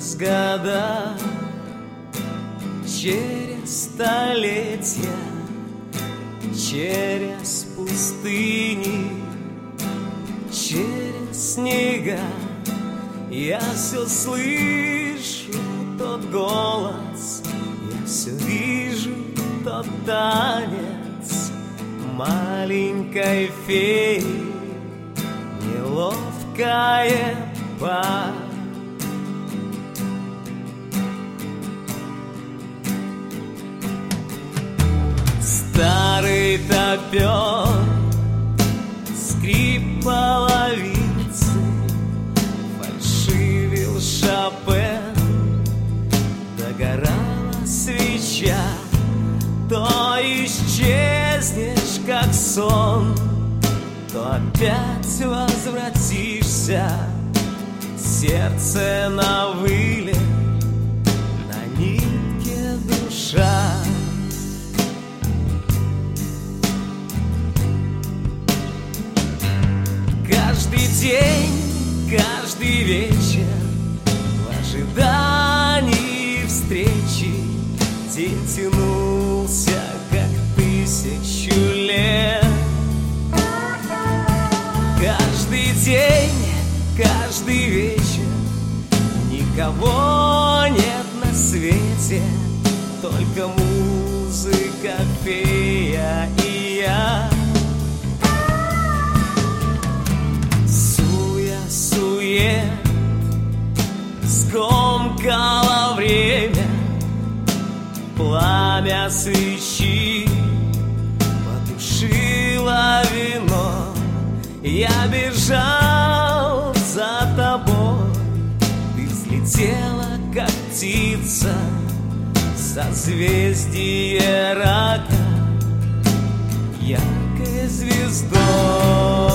года, через столетия, через пустыни, через снега. Я все слышу, тот голос, я все вижу, тот танец маленькой феи, неловкая пара. Старый топер, скрип половицы, фальшивил Шопен, догорала свеча. То исчезнешь, как сон, то опять возвратишься. Сердце на вылет, на нитке душа. Каждый день, каждый вечер в ожидании встречи день тянулся, как 1000 лет. Каждый день, каждый вечер никого нет на свете, только музыка, фея и я. Сует скомкало время, пламя свечи потушило вино. Я бежал за тобой, ты взлетела, как птица, созвездие рака яркой звездой.